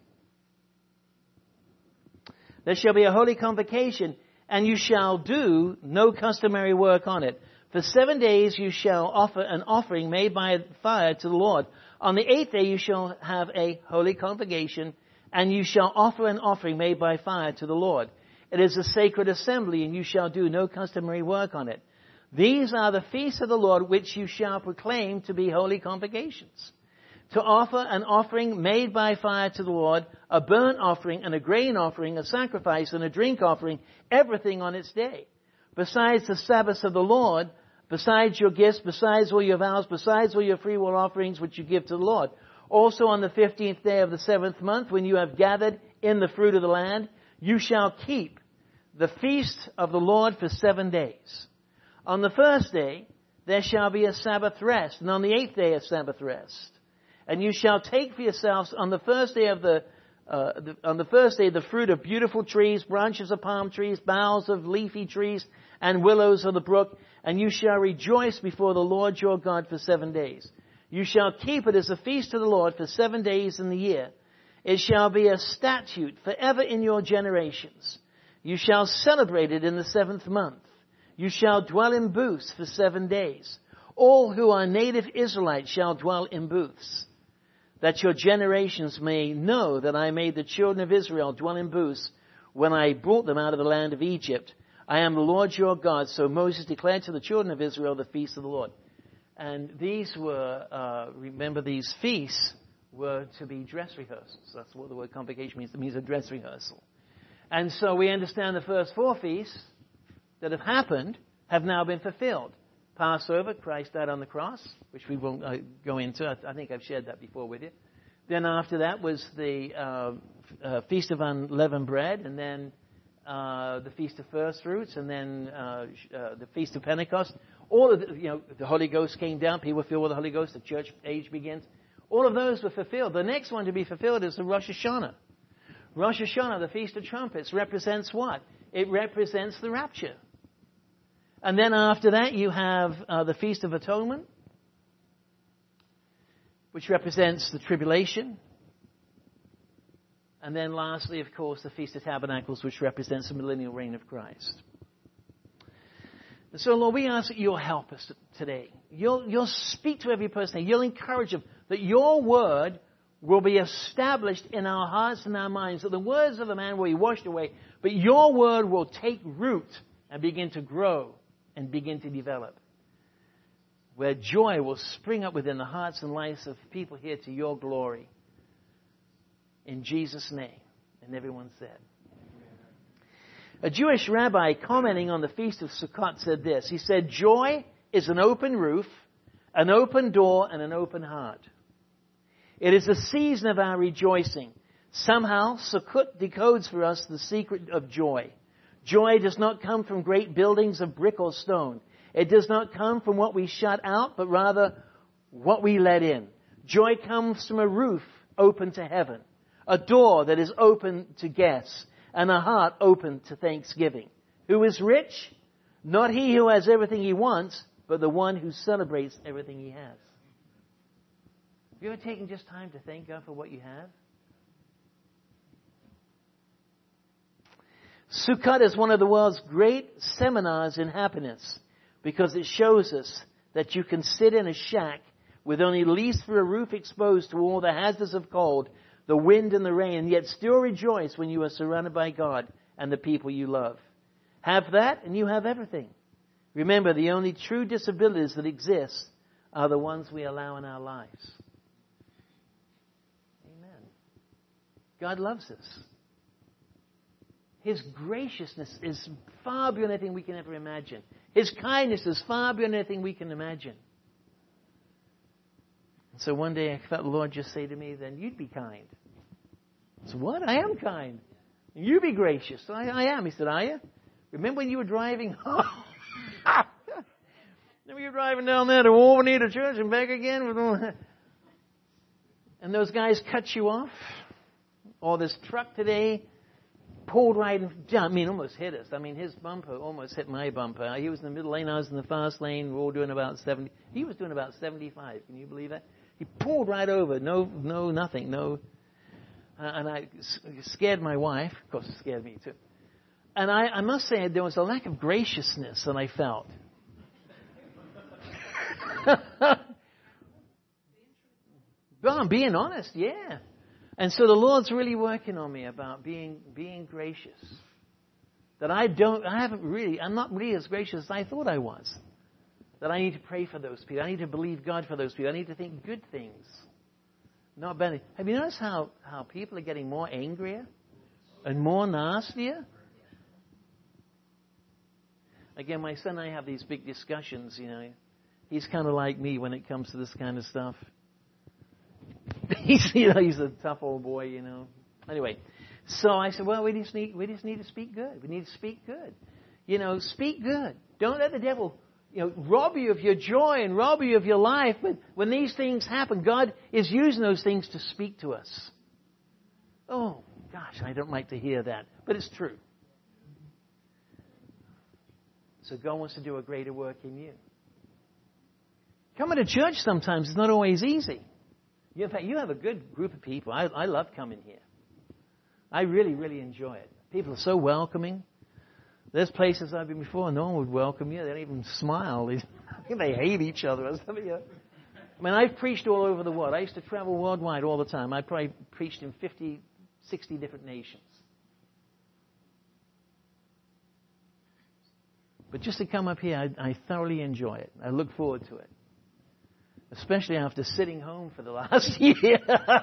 There shall be a holy convocation, and you shall do no customary work on it. For seven days you shall offer an offering made by fire to the Lord. On the eighth day you shall have a holy convocation, and you shall offer an offering made by fire to the Lord. It is a sacred assembly, and you shall do no customary work on it. These are the feasts of the Lord, which you shall proclaim to be holy convocations. To offer an offering made by fire to the Lord, a burnt offering and a grain offering, a sacrifice and a drink offering, everything on its day. Besides the Sabbaths of the Lord, besides your gifts, besides all your vows, besides all your freewill offerings which you give to the Lord. Also on the fifteenth day of the seventh month, when you have gathered in the fruit of the land, you shall keep the feast of the Lord for seven days. On the first day there shall be a Sabbath rest, and on the eighth day a Sabbath rest. And you shall take for yourselves on the first day of the, uh, the on the first day the fruit of beautiful trees, branches of palm trees, boughs of leafy trees, and willows of the brook, and you shall rejoice before the Lord your God for seven days. You shall keep it as a feast to the Lord for seven days in the year. It shall be a statute forever in your generations. You shall celebrate it in the seventh month. You shall dwell in booths for seven days. All who are native Israelites shall dwell in booths, that your generations may know that I made the children of Israel dwell in booths when I brought them out of the land of Egypt. I am the Lord your God. So Moses declared to the children of Israel the feast of the Lord. And these were, uh, remember these feasts were to be dress rehearsals. That's what the word convocation means. It means a dress rehearsal. And so we understand the first four feasts that have happened have now been fulfilled. Passover, Christ died on the cross, which we won't uh, go into. I, I think I've shared that before with you. Then after that was the uh, uh, Feast of Unleavened Bread, and then uh, the Feast of First Fruits, and then uh, uh, the Feast of Pentecost. All of the, you know, the Holy Ghost came down. People were filled with the Holy Ghost. The church age begins. All of those were fulfilled. The next one to be fulfilled is the Rosh Hashanah. Rosh Hashanah, the Feast of Trumpets, represents what? It represents the rapture. And then after that, you have uh, the Feast of Atonement, which represents the tribulation. And then lastly, of course, the Feast of Tabernacles, which represents the millennial reign of Christ. And so, Lord, we ask that you'll help us today. You'll, you'll speak to every person. You'll encourage them that your word will be established in our hearts and our minds. That the words of a man will be washed away, but your word will take root and begin to grow and begin to develop, where joy will spring up within the hearts and lives of people here to your glory. In Jesus' name. And everyone said. A Jewish rabbi commenting on the Feast of Sukkot said this. He said, joy is an open roof, an open door, and an open heart. It is the season of our rejoicing. Somehow, Sukkot decodes for us the secret of joy. Joy does not come from great buildings of brick or stone. It does not come from what we shut out, but rather what we let in. Joy comes from a roof open to heaven, a door that is open to guests, and a heart open to thanksgiving. Who is rich? Not he who has everything he wants, but the one who celebrates everything he has. Have you ever taken just time to thank God for what you have? Sukkot is one of the world's great seminars in happiness because it shows us that you can sit in a shack with only leaves for a roof exposed to all the hazards of cold, the wind and the rain, and yet still rejoice when you are surrounded by God and the people you love. Have that and you have everything. Remember, the only true disabilities that exist are the ones we allow in our lives. Amen. God loves us. His graciousness is far beyond anything we can ever imagine. His kindness is far beyond anything we can imagine. And so one day I felt the Lord just say to me, then you'd be kind. I said, what? I am kind. You be gracious. I, I am. He said, are you? Remember when you were driving? Remember you were driving down there to Albany to church and back again? With all that? And those guys cut you off? Or this truck today pulled right in, I mean, almost hit us. I mean, his bumper almost hit my bumper. He was in the middle lane, I was in the fast lane. We were all doing about seventy. He was doing about seventy-five. Can you believe that? He pulled right over. No, no, nothing. No. Uh, and I scared my wife. Of course, it scared me too. And I, I must say, there was a lack of graciousness that I felt. Well, I'm being honest, yeah. And so the Lord's really working on me about being being gracious. That I don't, I haven't really, I'm not really as gracious as I thought I was. That I need to pray for those people. I need to believe God for those people. I need to think good things, not bad. Have you noticed how, how people are getting more angrier and more nastier? Again, my son and I have these big discussions, you know. He's kind of like me when it comes to this kind of stuff. He's, you know, he's a tough old boy, you know. Anyway, so I said, well, we just need, we just need to speak good. We need to speak good. You know, speak good. Don't let the devil, you know, rob you of your joy and rob you of your life. But when these things happen, God is using those things to speak to us. Oh, gosh, I don't like to hear that, but it's true. So God wants to do a greater work in you. Coming to church sometimes is not always easy. In fact, you have a good group of people. I, I love coming here. I really, really enjoy it. People are so welcoming. There's places I've been before, no one would welcome you. They don't even smile. They, I think they hate each other or something. You know? I mean, I've preached all over the world. I used to travel worldwide all the time. I probably preached in fifty, sixty different nations. But just to come up here, I, I thoroughly enjoy it. I look forward to it. Especially after sitting home for the last year.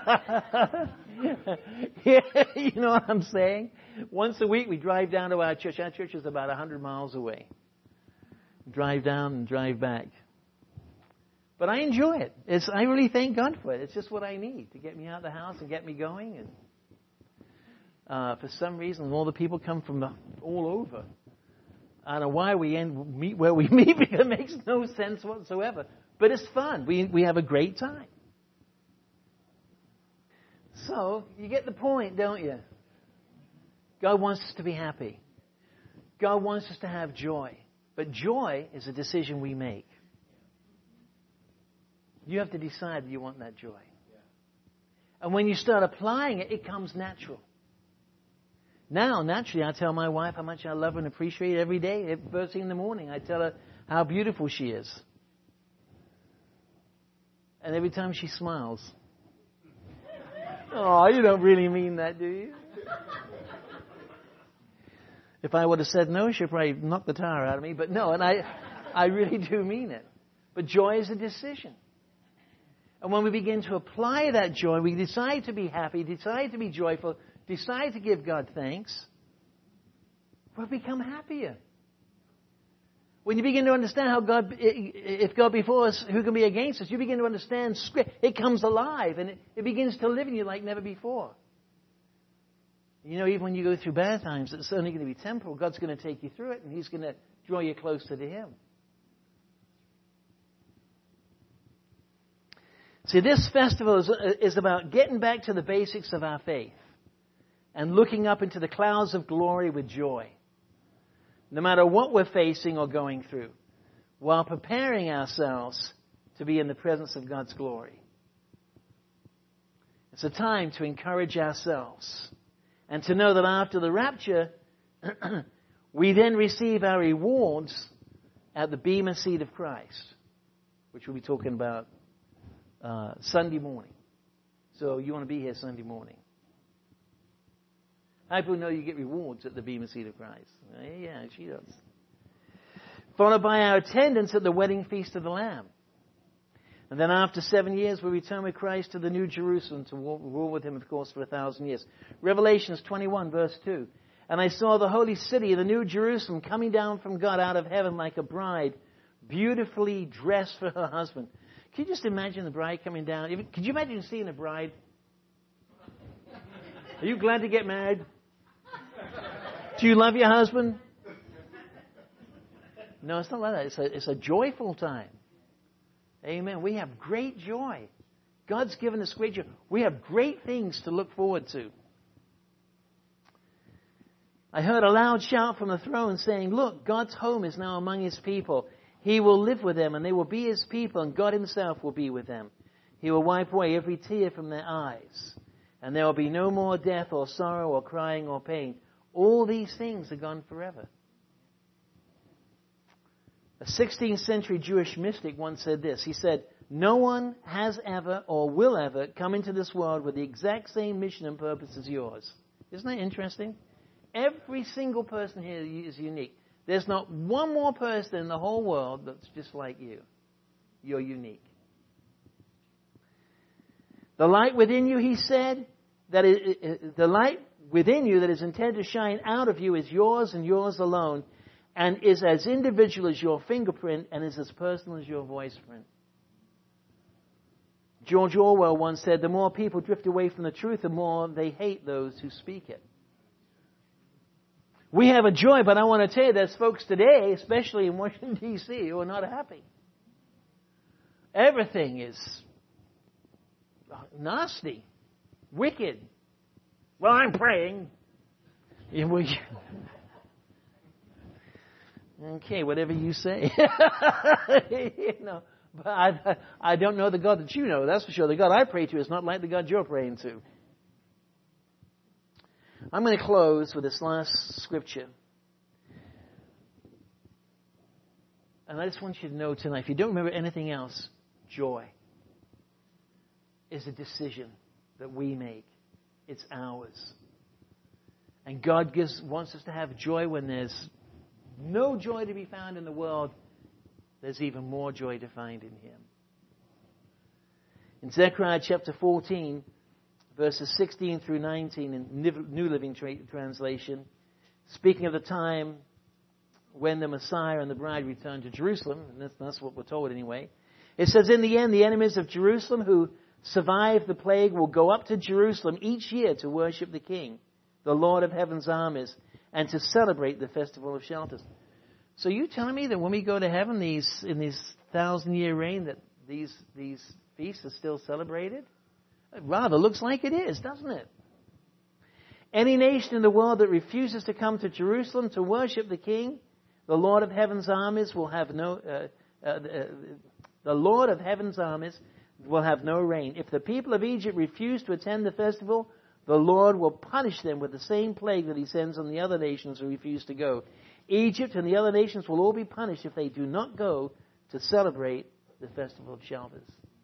Yeah, you know what I'm saying? Once a week we drive down to our church. Our church is about one hundred miles away. Drive down and drive back. But I enjoy it. It's, I really thank God for it. It's just what I need to get me out of the house and get me going. And uh, for some reason, all the people come from the, all over. I don't know why we end, meet where we meet because it makes no sense whatsoever. But it's fun. We we have a great time. So, you get the point, don't you? God wants us to be happy. God wants us to have joy. But joy is a decision we make. You have to decide that you want that joy. And when you start applying it, it comes natural. Now, naturally, I tell my wife how much I love her and appreciate her every day. First thing in the morning, I tell her how beautiful she is. And every time she smiles. Oh, you don't really mean that, do you? If I would have said no, she'd probably knock the tire out of me. But no, and I, I really do mean it. But joy is a decision. And when we begin to apply that joy, we decide to be happy, decide to be joyful, decide to give God thanks, we'll become happier. When you begin to understand how God, if God be for us, who can be against us? You begin to understand Scripture. It comes alive and it, it begins to live in you like never before. You know, even when you go through bad times, it's only going to be temporal. God's going to take you through it and He's going to draw you closer to Him. See, this festival is, is about getting back to the basics of our faith and looking up into the clouds of glory with joy. No matter what we're facing or going through, while preparing ourselves to be in the presence of God's glory. It's a time to encourage ourselves and to know that after the rapture, we then receive our rewards at the bema seat of Christ, which we'll be talking about uh, Sunday morning. So you want to be here Sunday morning. How people know you get rewards at the bema seat of Christ? Yeah, she does. Followed by our attendance at the wedding feast of the Lamb. And then after seven years, we return with Christ to the New Jerusalem to rule with Him, of course, for a thousand years. Revelations twenty-one, verse two. And I saw the holy city, the New Jerusalem, coming down from God out of heaven like a bride, beautifully dressed for her husband. Can you just imagine the bride coming down? Could you imagine seeing a bride? Are you glad to get married? Do you love your husband? No, it's not like that. It's a, it's a joyful time. Amen. We have great joy. God's given us great joy. We have great things to look forward to. I heard a loud shout from the throne saying, look, God's home is now among his people. He will live with them and they will be his people and God himself will be with them. He will wipe away every tear from their eyes. And there will be no more death or sorrow or crying or pain. All these things are gone forever. A sixteenth century Jewish mystic once said this. He said, no one has ever or will ever come into this world with the exact same mission and purpose as yours. Isn't that interesting? Every single person here is unique. There's not one more person in the whole world that's just like you. You're unique. The light within you, he said, that is, the light within you that is intended to shine out of you is yours and yours alone, and is as individual as your fingerprint and is as personal as your voice print. George Orwell once said, the more people drift away from the truth, the more they hate those who speak it. We have a joy, but I want to tell you there's folks today, especially in Washington, D C, who are not happy. Everything is nasty, wicked. Well, I'm praying. Okay, whatever you say. you know, but I, I don't know the God that you know. That's for sure. The God I pray to is not like the God you're praying to. I'm going to close with this last scripture. And I just want you to know tonight, if you don't remember anything else, joy is a decision that we make. It's ours. And God gives, wants us to have joy when there's no joy to be found in the world. There's even more joy to find in Him. In Zechariah chapter fourteen, verses sixteen through nineteen in New Living Translation, speaking of the time when the Messiah and the bride return to Jerusalem, and that's, that's what we're told anyway, it says, in the end, the enemies of Jerusalem who survived the plague will go up to Jerusalem each year to worship the King, the Lord of heaven's armies, and to celebrate the festival of shelters. So you telling me that when we go to heaven, these in this thousand-year reign, that these these feasts are still celebrated? It rather looks like it is, doesn't it? Any nation in the world that refuses to come to Jerusalem to worship the King, the Lord of heaven's armies will have no. Uh, uh, uh, the Lord of heaven's armies will have no reign. If the people of Egypt refuse to attend the festival, the Lord will punish them with the same plague that He sends on the other nations who refuse to go. Egypt and the other nations will all be punished if they do not go to celebrate the festival of shelters.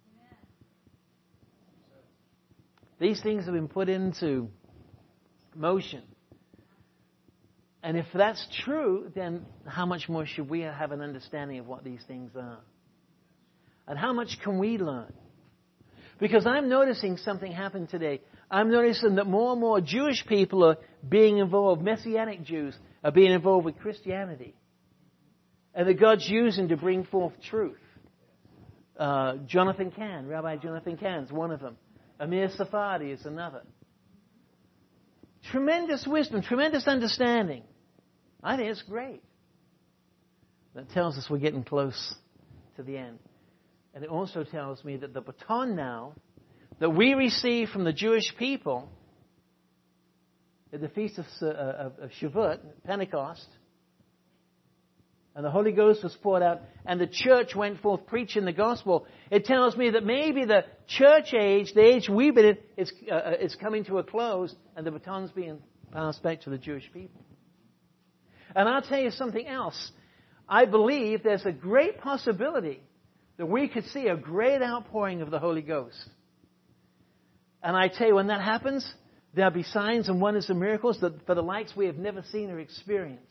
These things have been put into motion. And if that's true, then how much more should we have an understanding of what these things are? And how much can we learn? Because I'm noticing something happen today. I'm noticing that more and more Jewish people are being involved, Messianic Jews are being involved with Christianity. And that God's using to bring forth truth. Uh, Jonathan Cahn, Rabbi Jonathan Cahn is one of them. Amir Safadi is another. Tremendous wisdom, tremendous understanding. I think it's great. That tells us we're getting close to the end. And it also tells me that the baton now that we receive from the Jewish people at the Feast of, uh, of, of Shavuot, Pentecost, and the Holy Ghost was poured out, and the church went forth preaching the gospel. It tells me that maybe the church age, the age we've been in, is, uh, is coming to a close, and the baton's being passed back to the Jewish people. And I'll tell you something else. I believe there's a great possibility that we could see a great outpouring of the Holy Ghost. And I tell you, when that happens, there'll be signs and wonders and miracles that for the likes we have never seen or experienced.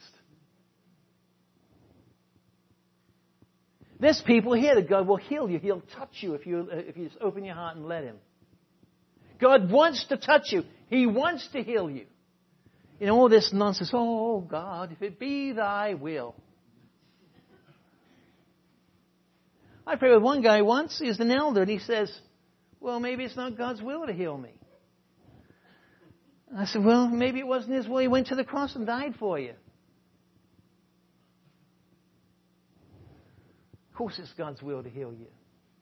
There's people here that God will heal you. He'll touch you if you if you just open your heart and let Him. God wants to touch you. He wants to heal you. You know, all this nonsense, oh God, if it be Thy will. I prayed with one guy once, he's an elder, and he says, well, maybe it's not God's will to heal me. I said, well, maybe it wasn't His will. He went to the cross and died for you. Of course it's God's will to heal you.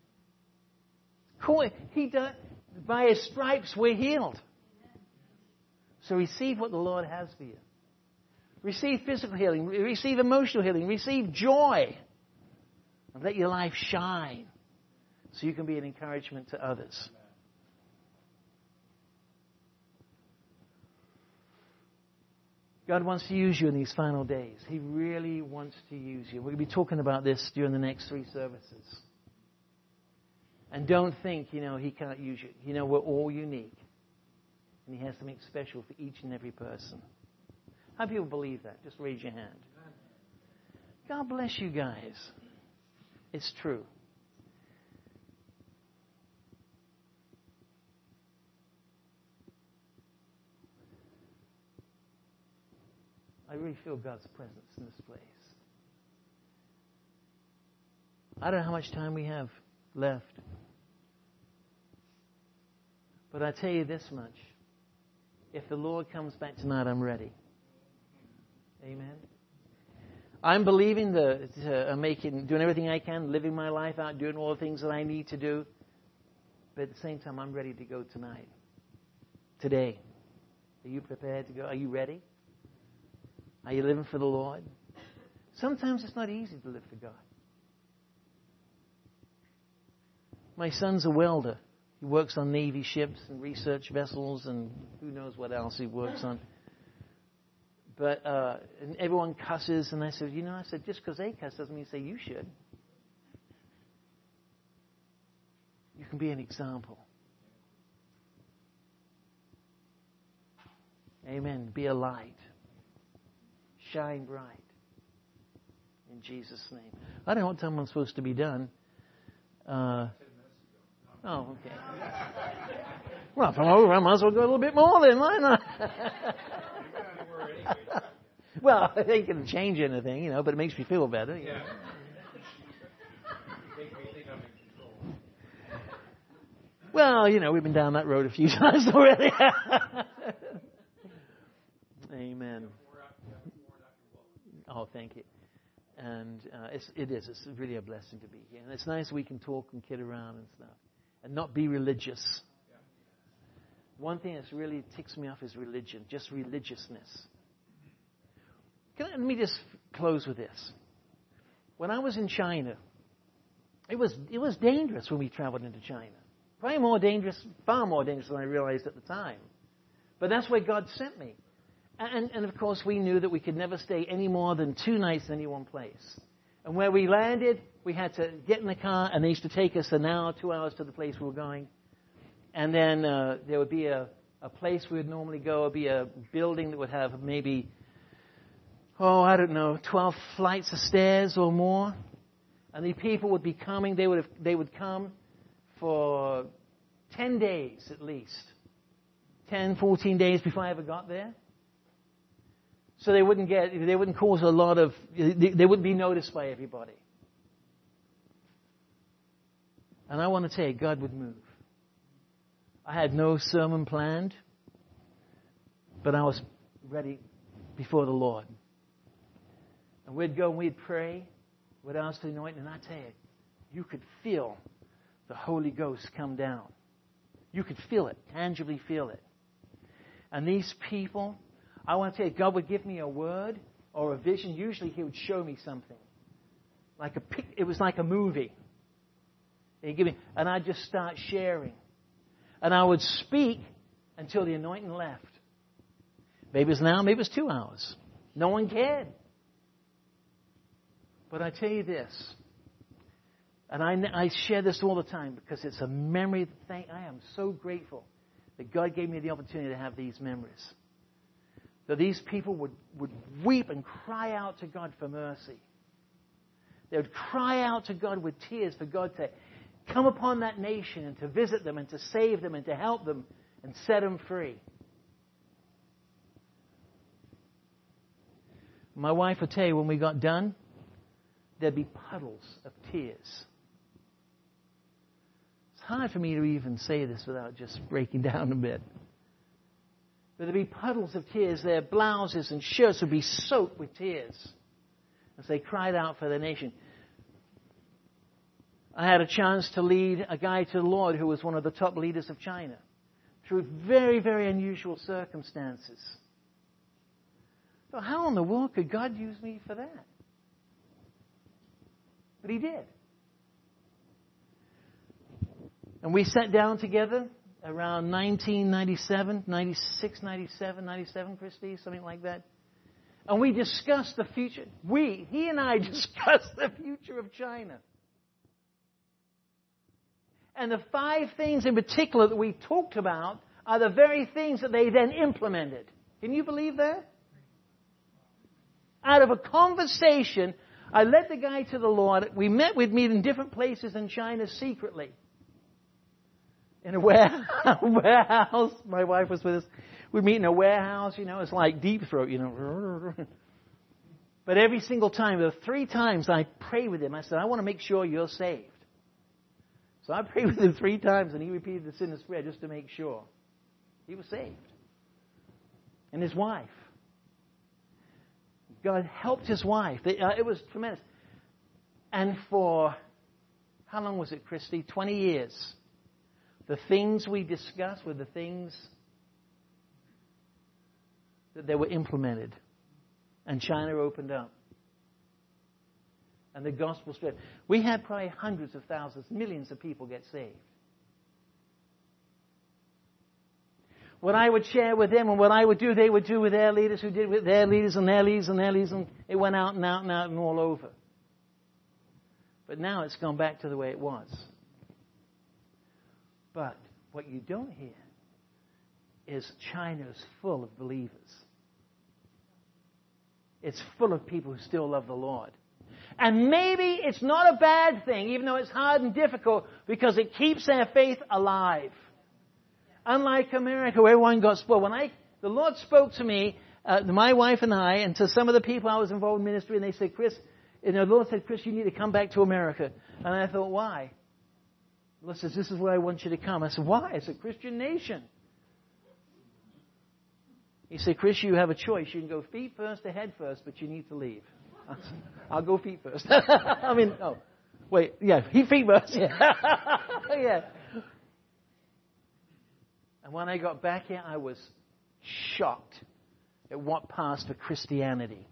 He does, by His stripes we're healed. So receive what the Lord has for you. Receive physical healing. Receive emotional healing. Receive joy. And let your life shine so you can be an encouragement to others. God wants to use you in these final days. He really wants to use you. We're going to be talking about this during the next three services. And don't think, you know, He can't use you. You know, we're all unique. And He has something special for each and every person. How many people believe that? Just raise your hand. God bless you guys. It's true. I really feel God's presence in this place. I don't know how much time we have left. But I tell you this much. If the Lord comes back tonight, I'm ready. Amen. I'm believing the, uh, I'm making, doing everything I can, living my life out, doing all the things that I need to do. But at the same time, I'm ready to go tonight. Today. Are you prepared to go? Are you ready? Are you living for the Lord? Sometimes it's not easy to live for God. My son's a welder. He works on Navy ships and research vessels and who knows what else he works on. But uh, and everyone cusses, and I said, you know, I said, just because they cuss doesn't mean say you should. You can be an example. Amen. Be a light. Shine bright. In Jesus' name. I don't know what time I'm supposed to be done. Uh, oh, okay. Well, if I'm over, I might as well go a little bit more then, why not? Well, it ain't going to change anything, you know, but it makes me feel better. You know? Yeah. Makes me think I'm in control. Well, you know, we've been down that road a few times already. Amen. Oh, thank you. And uh, it's, it is. It's really a blessing to be here. And it's nice we can talk and kid around and stuff. And not be religious. One thing that's really ticks me off is religion. Just religiousness. Can I, let me just close with this. When I was in China, it was it was dangerous when we traveled into China. Probably more dangerous, far more dangerous than I realized at the time. But that's where God sent me. And, and of course, we knew that we could never stay any more than two nights in any one place. And where we landed, we had to get in the car, and they used to take us an hour, two hours to the place we were going. And then uh, there would be a, a place we would normally go. It would be a building that would have maybe, oh, I don't know, twelve flights of stairs or more. And the people would be coming. They would have, they would come for ten days at least. ten, fourteen days before I ever got there. So they wouldn't get, they wouldn't cause a lot of, they wouldn't be noticed by everybody. And I want to tell you, God would move. I had no sermon planned, but I was ready before the Lord. And we'd go and we'd pray, we'd ask for the anointing, and I tell you, you could feel the Holy Ghost come down. You could feel it, tangibly feel it. And these people, I want to tell you, God would give me a word or a vision. Usually He would show me something. Like a pic, it was like a movie. He'd give me, and I'd just start sharing. And I would speak until the anointing left. Maybe it was an hour, maybe it was two hours. No one cared. But I tell you this, and I, I share this all the time because it's a memory thing. I am so grateful that God gave me the opportunity to have these memories. That these people would, would weep and cry out to God for mercy. They would cry out to God with tears for God to come upon that nation and to visit them and to save them and to help them and set them free. My wife would tell you when we got done, there'd be puddles of tears. It's hard for me to even say this without just breaking down a bit. But there'd be puddles of tears. Their blouses and shirts would be soaked with tears as they cried out for their nation. I had a chance to lead a guy to the Lord who was one of the top leaders of China through very, very unusual circumstances. So how in the world could God use me for that? But He did. And we sat down together around nineteen ninety-seven, ninety-six, ninety-seven, ninety-seven, Christy, something like that. And we discussed the future. We, he and I discussed the future of China. And the five things in particular that we talked about are the very things that they then implemented. Can you believe that? Out of a conversation, I led the guy to the Lord. We met, we'd meet in different places in China secretly. In a warehouse. My wife was with us. We'd meet in a warehouse, you know, it's like Deep Throat, you know. But every single time, there were three times I prayed with him. I said, I want to make sure you're saved. So I prayed with him three times, and he repeated the sinner's prayer just to make sure. He was saved. And his wife. God helped his wife. It was tremendous. And for, how long was it, Christy? twenty years. The things we discussed were the things that they were implemented. And China opened up. And the gospel spread. We had probably hundreds of thousands, millions of people get saved. What I would share with them and what I would do, they would do with their leaders, who did with their leaders and their leaders and their leaders, and it went out and out and out and all over. But now it's gone back to the way it was. But what you don't hear is China's full of believers. It's full of people who still love the Lord. And maybe it's not a bad thing, even though it's hard and difficult, because it keeps their faith alive. Unlike America, where everyone got spoiled. When I, the Lord spoke to me, uh, my wife and I, and to some of the people I was involved in ministry, and they said, Chris, and the Lord said, Chris, you need to come back to America. And I thought, why? The Lord says, this is where I want you to come. I said, why? It's a Christian nation. He said, Chris, you have a choice. You can go feet first or head first, but you need to leave. I said, I'll go feet first. I mean, oh, wait, yeah, feet first, yeah. yeah. And when I got back here, I was shocked at what passed for Christianity.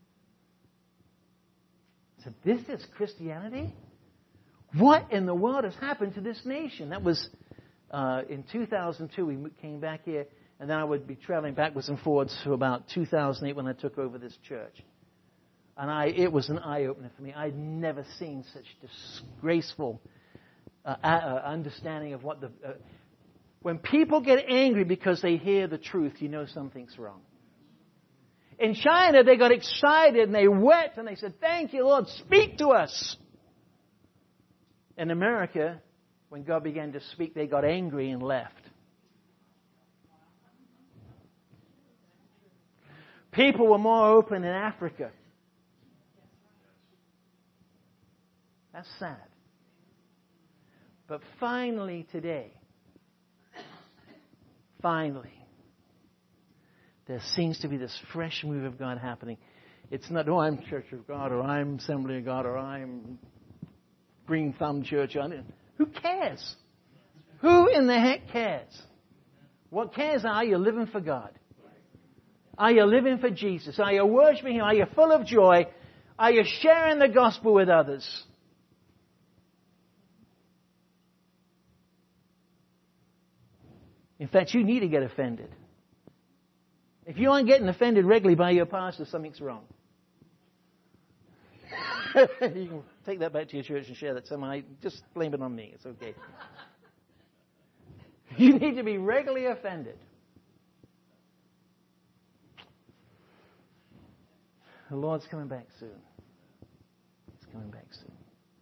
I said, this is Christianity? What in the world has happened to this nation? That was uh, in two thousand two. We came back here, and then I would be traveling backwards and forwards to about two thousand eight when I took over this church. And I, it was an eye-opener for me. I'd never seen such disgraceful uh, uh, understanding of what the... Uh, when people get angry because they hear the truth, you know something's wrong. In China, they got excited and they wept and they said, thank you, Lord, speak to us. In America, when God began to speak, they got angry and left. People were more open in Africa. That's sad. But finally today, finally, there seems to be this fresh move of God happening. It's not, oh, I'm Church of God, or I'm Assembly of God, or I'm Green Thumb Church. Who cares? Who in the heck cares? What cares are you living for God? Are you living for Jesus? Are you worshiping Him? Are you full of joy? Are you sharing the gospel with others? In fact, you need to get offended. If you aren't getting offended regularly by your pastor, something's wrong. You can take that back to your church and share that somehow. Just blame it on me. It's okay. You need to be regularly offended. The Lord's coming back soon. He's coming back soon.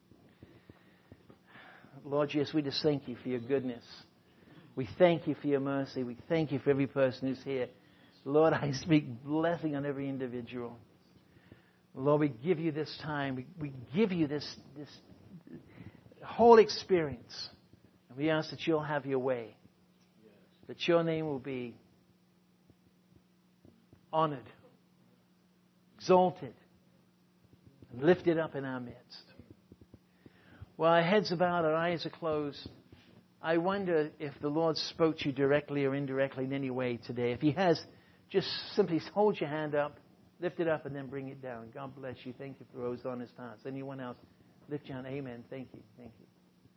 Lord Jesus, we just thank you for your goodness. We thank you for your mercy. We thank you for every person who's here. Lord, I speak blessing on every individual. Lord, we give you this time. We, we give you this, this whole experience. And we ask that you'll have your way. That your name will be honored, exalted, and lifted up in our midst. While our heads are bowed, our eyes are closed, I wonder if the Lord spoke to you directly or indirectly in any way today. If He has, just simply hold your hand up. Lift it up and then bring it down. God bless you. Thank you for those honest hearts. Anyone else? Lift your hand. Amen. Thank you. Thank you.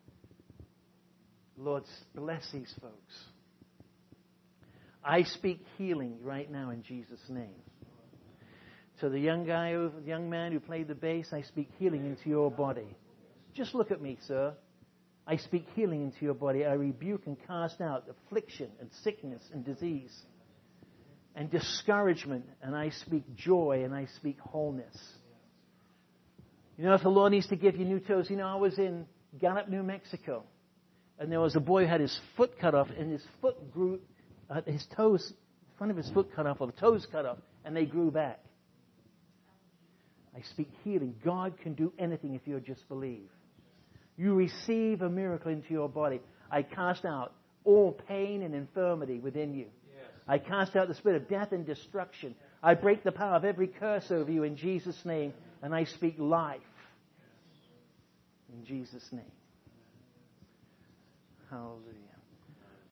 Lord, bless these folks. I speak healing right now in Jesus' name. To the young guy, the young man who played the bass, I speak healing into your body. Just look at me, sir. I speak healing into your body. I rebuke and cast out affliction and sickness and disease and discouragement. And I speak joy and I speak wholeness. You know, if the Lord needs to give you new toes, you know, I was in Gallup, New Mexico. And there was a boy who had his foot cut off, and his foot grew, uh, his toes, front of his foot cut off, or the toes cut off, and they grew back. I speak healing. God can do anything if you just believe. You receive a miracle into your body. I cast out all pain and infirmity within you. Yes. I cast out the spirit of death and destruction. I break the power of every curse over you in Jesus' name, and I speak life in Jesus' name. Hallelujah.